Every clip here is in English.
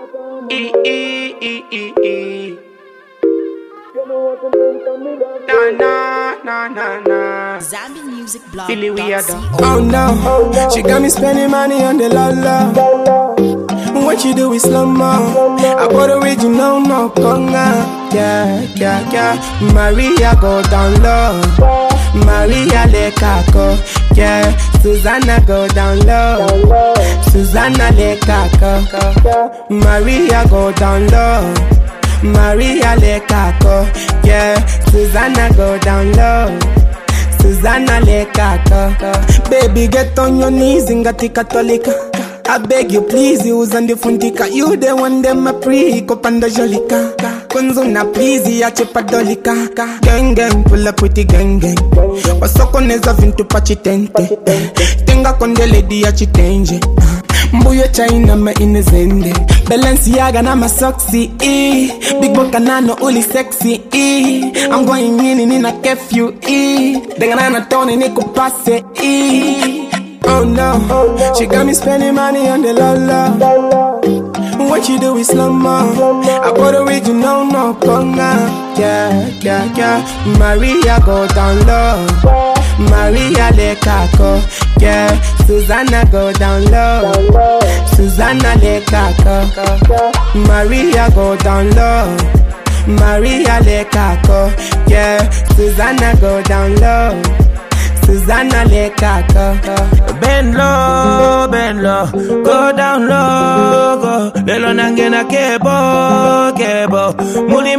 Zambi Music Blog. Oh no, she got me spending money on the low. What you do is slow mo. I bought original, no conga. Yeah. Maria go down low. Maria le kako. Yeah, Susanna go down low. Susanna le kako. Maria go down low. Maria le kako. Yeah, Susanna go down low. Susanna le kako. Baby, get on your knees, ingati katolika. I beg you please, use and the fundika. You the one them a pre kopanda jolika. Konzuna please, ya chepa dolika. Gang, pull up with the gang. Wasoko neza vintu pachitente. Tenga konde lady ya chitenje. Mbuyo China ma inezende. Balenciaga na ma soxy. Big boka nano uli sexy. I'm going in a curfew. Denga na tone niko passe. Oh no, she got me spending money on the low. What you do is slow mo. I bought original, no conga. Yeah. Maria go down low. Maria le kako. Yeah, Susanna go down low. Susanna le kako. Maria go down low. Maria le kako. Yeah, Susanna go down low. Susanna le kako. Bend low, go down low, go. Lelo nangena kebo, muli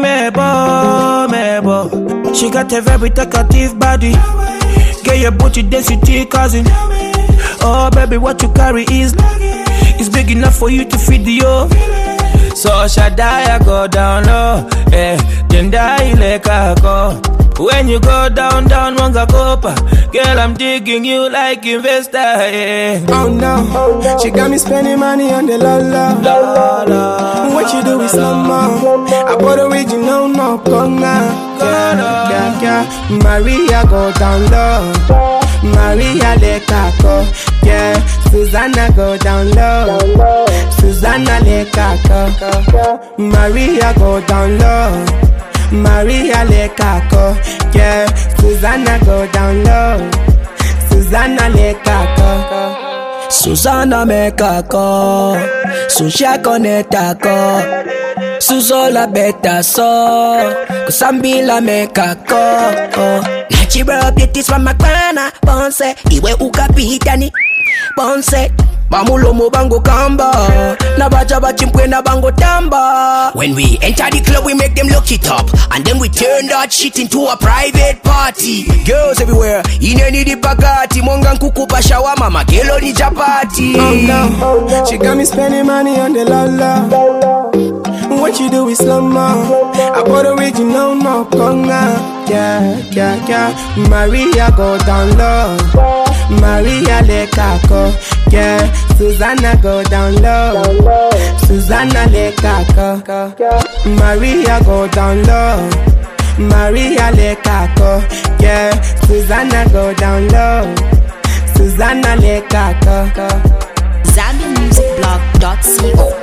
mebo. She got a very talkative body. Get your booty density cousin. Oh baby, what you carry is big enough for you to feed the yo. So Shaddai go down low, then die like a go. When you go down, wanga kopa. Girl, I'm digging you like investor, yeah. Oh no, she got me spending money on the low. What you do is slow mo. I bought original, no conga. Yeah. Maria go down low. Maria le kako. Yeah, Susanna go down low. Susanna le kako. Maria go down low. Maria le kako. Yeah, Susanna go down low. Susanna le kako. Susanna me kako. Susha konetako. Suzola beta so. Kusambila me kako. Natural beauties from my grana. Ponce, iwe ukapitani. Ponce. Mamulo mo bango kamba. Na bacha bachimpwe na bango tamba. When we enter the club, we make them look it up. And then we turn that shit into a private party. Girls everywhere, in any dipakati. Monga nkukupa shawama, magelo ni chapati. Oh no, she got me spending money on the low. What you do is slow mo. I bought original, no conga. Yeah. Maria go down low. Maria le kako. Yeah, Susanna go down low. Susanna le kako. Maria go down low. Maria le kako. Yeah, Susanna go down low. Susanna le kako. ZambiMusicBlog.co